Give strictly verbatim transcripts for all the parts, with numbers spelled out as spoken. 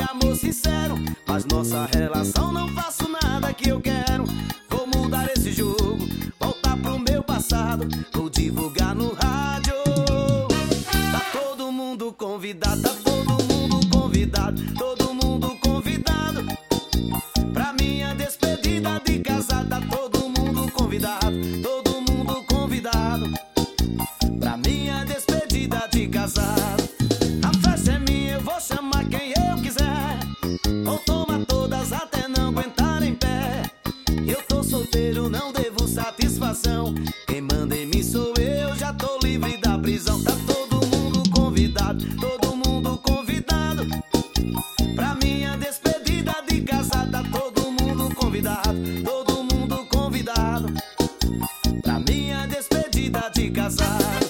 amor sincero, mas nossa relação não faço nada que eu quero. Vou mudar esse jogo, voltar pro meu passado, vou divulgar no rádio. Tá todo mundo convidado, tá todo mundo convidado, todo mundo convidado pra minha despedida de casado. Tá todo mundo convidado, todo mundo convidado pra minha despedida de casado. A festa é minha, eu vou chamar quem eu quiser, vou tomar todas até não aguentar em pé. Eu tô solteiro, não devo satisfação, quem manda em mim sou eu, já tô livre da prisão. Tá todo mundo convidado, todo mundo convidado pra minha despedida de casado. Tá todo mundo convidado, todo mundo convidado pra minha despedida de casado.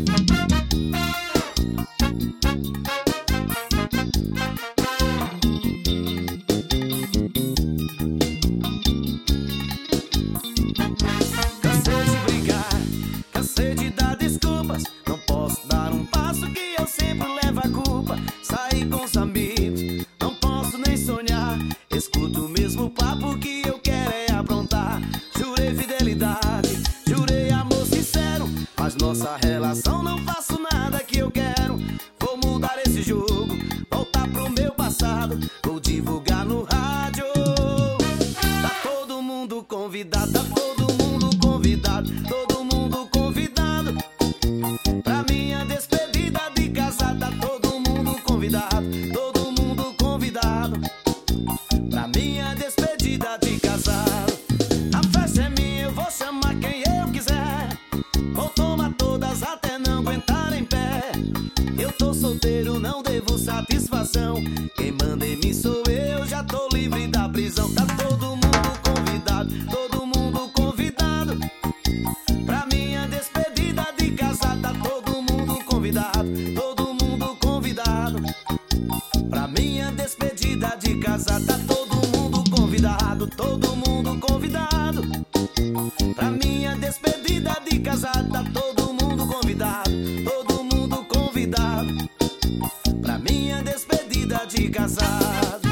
Cansei de brigar, cansei de dar desculpas, não posso dar um passo que eu sempre levo a culpa. Saí com os amigos, não posso nem sonhar, escuto o mesmo papo que eu quero é aprontar. Jurei fidelidade, jurei amor sincero, mas nossa relação não faço nada que eu quero. Vou mudar esse jogo, voltar pro meu passado, vou divulgar no rádio. Tá todo mundo convidado, tá todo mundo convidado, todo mundo convidado pra minha despedida de casado. Tá todo mundo convidado, todo mundo convidado pra minha despedida de casado. A festa é minha, eu vou chamar quem eu quiser, vou tomar todas até não aguentar em pé. Eu tô solteiro, não devo satisfação, quem manda em mim sou eu, já tô livre da prisão. Tá todo mundo convidado, todo mundo convidado pra minha despedida de casado. Tá todo mundo convidado, todo mundo convidado pra minha despedida de casado. Tá todo mundo convidado, todo mundo convidado pra minha despedida de casado. Tá todo mundo convidado, todo mundo convidado pra minha despedida de casado.